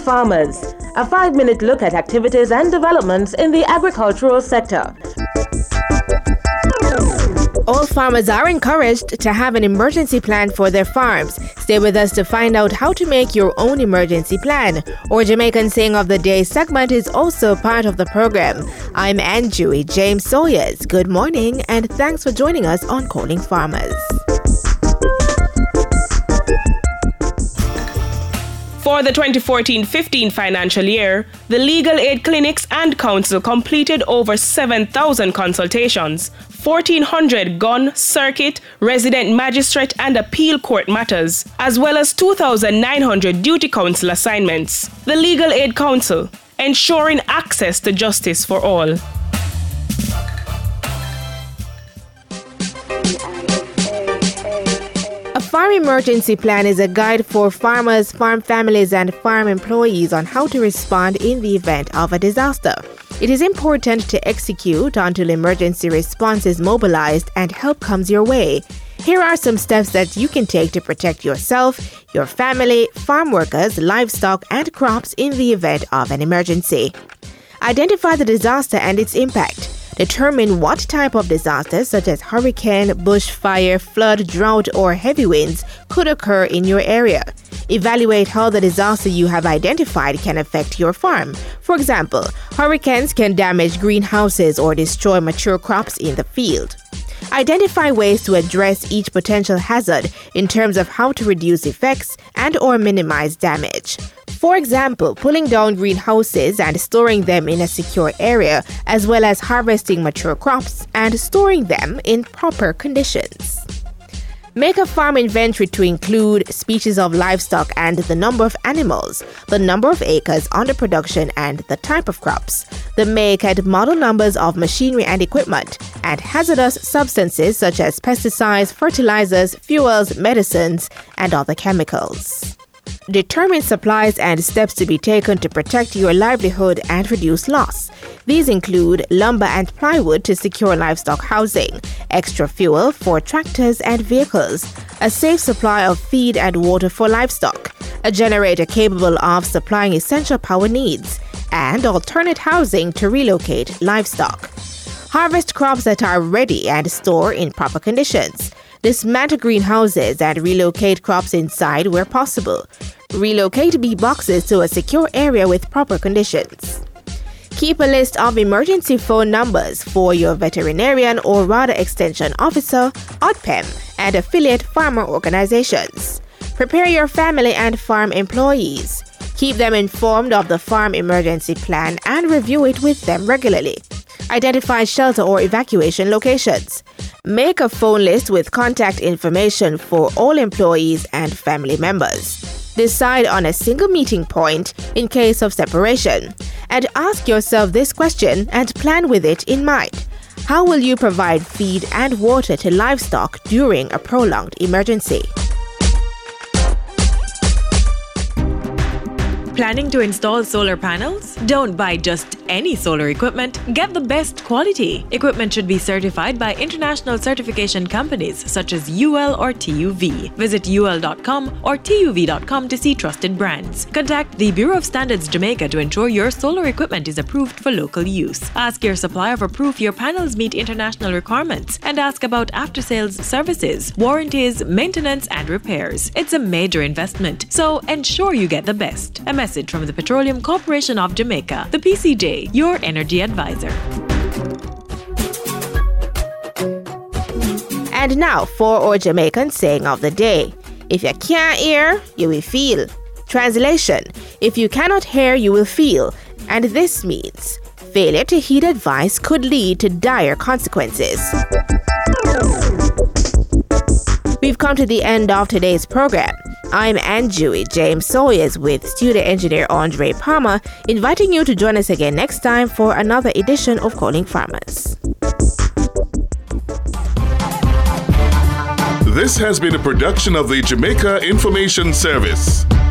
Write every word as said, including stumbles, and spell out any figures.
Farmers, a five-minute look at activities and developments in the agricultural sector. All farmers are encouraged to have an emergency plan for their farms. Stay with us to find out how to make your own emergency plan. Our Jamaican Saying of the Day segment is also part of the program. I'm Anjui James Sawyers. Good morning and thanks for joining us on Calling Farmers. For the twenty fourteen fifteen financial year, the Legal Aid Clinics and Council completed over seven thousand consultations, fourteen hundred gun, circuit, resident magistrate and appeal court matters, as well as two thousand nine hundred duty council assignments. The Legal Aid Council, ensuring access to justice for all. A farm emergency plan is a guide for farmers, farm families, and farm employees on how to respond in the event of a disaster. It is important to execute until emergency response is mobilized and help comes your way. Here are some steps that you can take to protect yourself, your family, farm workers, livestock, and crops in the event of an emergency. Identify the disaster and its impact. Determine what type of disasters such as hurricane, bushfire, flood, drought, or heavy winds could occur in your area. Evaluate how the disaster you have identified can affect your farm. For example, hurricanes can damage greenhouses or destroy mature crops in the field. Identify ways to address each potential hazard in terms of how to reduce effects and or minimize damage. For example, pulling down greenhouses and storing them in a secure area, as well as harvesting mature crops and storing them in proper conditions. Make a farm inventory to include species of livestock and the number of animals, the number of acres under production and the type of crops, the make and model numbers of machinery and equipment, and hazardous substances such as pesticides, fertilizers, fuels, medicines, and other chemicals. Determine supplies and steps to be taken to protect your livelihood and reduce loss. These include lumber and plywood to secure livestock housing, extra fuel for tractors and vehicles, a safe supply of feed and water for livestock, a generator capable of supplying essential power needs, and alternate housing to relocate livestock. Harvest crops that are ready and store in proper conditions. Dismantle greenhouses and relocate crops inside where possible. Relocate bee boxes to a secure area with proper conditions. Keep a list of emergency phone numbers for your veterinarian or RADA extension officer, O D P E M, and affiliate farmer organizations. Prepare your family and farm employees. Keep them informed of the farm emergency plan and review it with them regularly. Identify shelter or evacuation locations. Make a phone list with contact information for all employees and family members. Decide on a single meeting point in case of separation. And ask yourself this question and plan with it in mind. How will you provide feed and water to livestock during a prolonged emergency? Planning to install solar panels? Don't buy just any solar equipment. Get the best quality. Equipment should be certified by international certification companies such as U L or T U V. Visit U L dot com or T U V dot com to see trusted brands. Contact the Bureau of Standards Jamaica to ensure your solar equipment is approved for local use. Ask your supplier for proof your panels meet international requirements and ask about after-sales services, warranties, maintenance, and repairs. It's a major investment, so ensure you get the best. A message from the Petroleum Corporation of Jamaica, the P C J, your energy advisor. And now for our Jamaican Saying of the Day. If you can't hear, you will feel. Translation: if you cannot hear, you will feel. And this means failure to heed advice could lead to dire consequences. We've come to the end of today's program. I'm Anjui James Sawyers with studio engineer Andre Palmer, inviting you to join us again next time for another edition of Calling Farmers. This has been a production of the Jamaica Information Service.